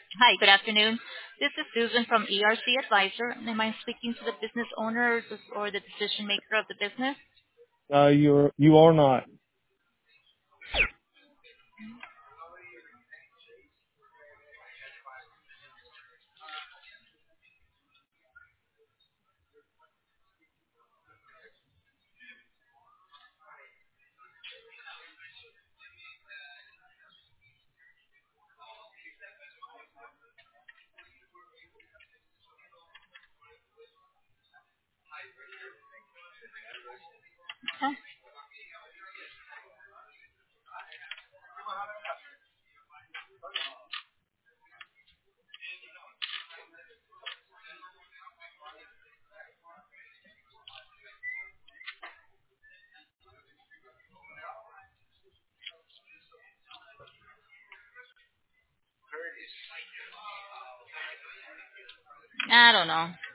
Hi, good afternoon. This is Susan from ERC Advisor. Am I speaking to the business owner or the decision maker of the business? You are not. Huh? I don't know.